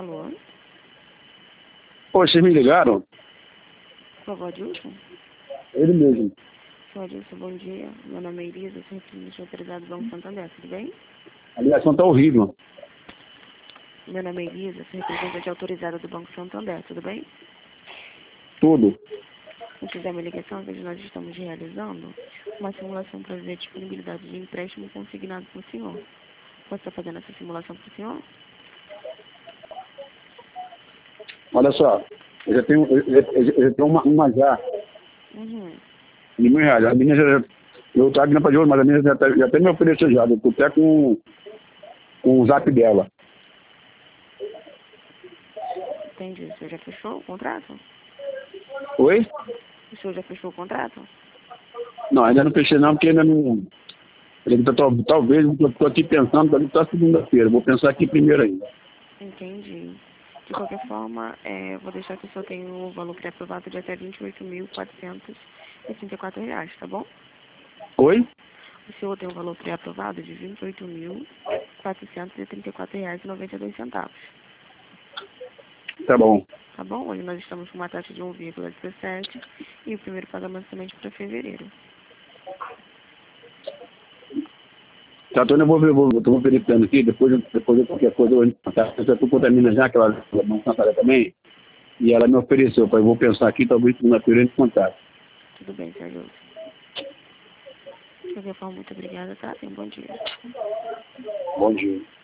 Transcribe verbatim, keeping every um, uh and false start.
Alô? Pô, vocês me ligaram? Por favor, Adilson? Ele mesmo. Senhor Adilson, bom dia. Meu nome é Elisa, sou representante autorizado do Banco Santander, tudo bem? A ligação tá horrível. Meu nome é Elisa, sou representante autorizada do Banco Santander, tudo bem? Tudo. Se quiser uma ligação, hoje nós estamos realizando uma simulação para ver a disponibilidade de empréstimo consignado para o senhor. Posso estar fazendo essa simulação para o senhor? Olha só, eu já tenho, eu, eu, eu, eu já tenho uma, uma já, Uhum. de mil reais. A minha já, eu trago na de ouro, mas a minha já, tá, já até me ofereceu já. Eu tô até com, com o zap dela. Entendi. O senhor já fechou o contrato? Oi? O senhor já fechou o contrato? Não, ainda não fechei não, porque ainda não... Ele tá, tal- talvez, eu tô aqui pensando, deve estar segunda-feira. Vou pensar aqui primeiro ainda. Entendi. De qualquer forma, é, vou deixar que o senhor tenha o valor pré-aprovado de até vinte e oito mil quatrocentos e trinta e quatro reais, tá bom? Oi? O senhor tem um valor pré-aprovado de vinte e oito mil quatrocentos e trinta e quatro reais e noventa e dois centavos. Tá bom. Tá bom? Hoje nós estamos com uma taxa de um vírgula dezessete e o primeiro pagamento somente para fevereiro. Tá, então eu vou ver, vou, vou verificando aqui, depois, eu- depois eu qualquer coisa, eu tá, eu já tô com a mina já, que ela não cantada também, e ela me ofereceu, pai, eu vou pensar aqui, talvez segunda-feira a gente contato. Tudo bem, Sérgio? De qualquer forma, muito obrigada, tá? Tenha um bom dia. Bom dia.